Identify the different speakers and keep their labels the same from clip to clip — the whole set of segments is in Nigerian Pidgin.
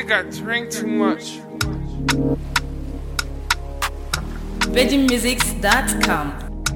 Speaker 1: nigga drink too much.
Speaker 2: VeggieMusics.com.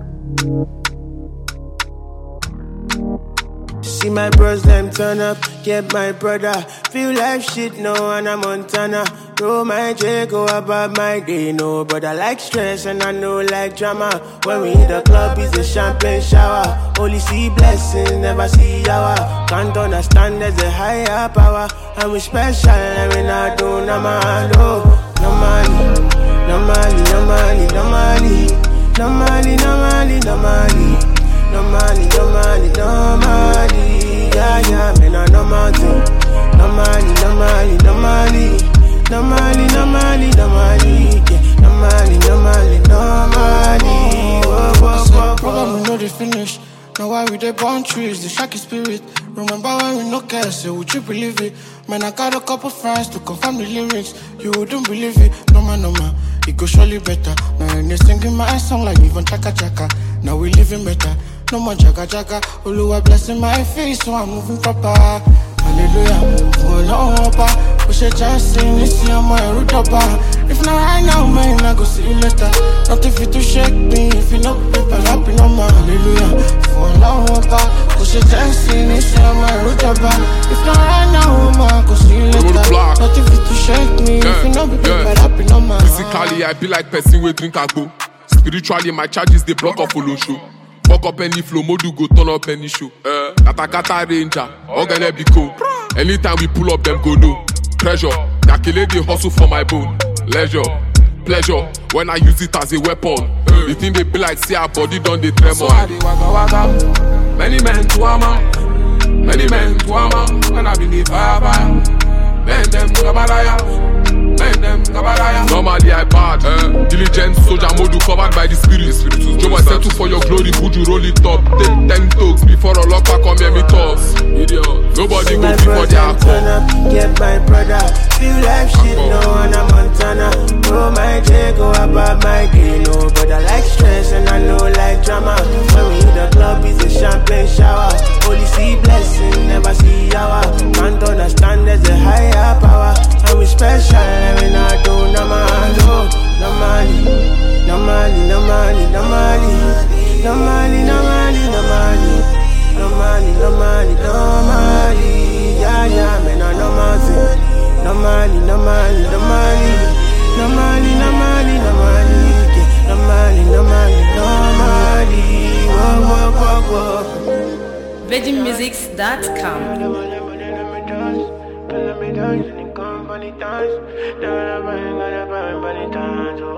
Speaker 3: See my bros, them turn up, get my brother. Feel like shit, no, and I'm Montana. Roll my J, go about my day, no. But I like stress and I know like drama. When we hit the club, it's a champagne shower. Only see blessings, never see yawa. Can't understand there's a higher power. And we special, and we not do no man, no. No money, no money, no money, no money. No money, no money, no money. No money, no money, no money. Yeah, yeah, man, no money. No money, no money, no money. No money, no money, no money. Yeah, no money, no money, no money. Whoa, whoa, whoa,
Speaker 4: problem we know they finish. Now why we they born trees, the shaky spirit. Remember when we no care, so would you believe it? Man, I got a couple friends to confirm the lyrics. You wouldn't believe it, no man. It go surely better. Now they singing my song like even chaka chaka. Now we living better. No more jaga jaga. Oluwa blessing my face, so I'm moving proper. Hallelujah. Oh no, Papa. Push a chance in this year, my root up. If not right now, man, I go see you later. Not if you to shake me, if you know people happy no more. Hallelujah. Oh no, Papa. Push a chance in this year, my root up. If not right now, man, I go see you later. Not if you to shake me, if you know people happy no more.
Speaker 5: Physically, I be like person with drink agbo. Spiritually, my charges they block off follow show. Fuck up any flow, modu go turn up any show. Kata ranger, organ biko. Anytime we pull up, them go low. Pressure, calculate the hustle for my bone. Leisure, pleasure, when I use it as a weapon. The thing they be like, see our body done they tremor.
Speaker 1: So I dey waka waka. Many men to a man. Many men to a man. And I believe fire. Men them gabaraya.
Speaker 5: Normally I bad, diligent soldier mode covered by the spirit. Joe was settle for your glory, would you roll it up? Take 10 talks before a lock back on me toss. Idiot. Nobody go before their
Speaker 3: turn up, get my brother. Feel like shit, no, and I'm Montana. Roll my J, go about my day, no. But I like stress and I know like drama. When we hit the club, it's a champagne shower. Only see blessings, never see yawa. Can't understand there's a higher power. And we special, and we not do no man, no. No money, no money, no money, no money. No money, no money, no money. No money, no money, no money. Yeah, yeah, man, no money. No money, no money, no money. No money, no money, no money. Yeah, no money, no money, no money. Whoa, whoa, whoa, whoa.
Speaker 2: VeggieMusics.com.
Speaker 3: Funny times,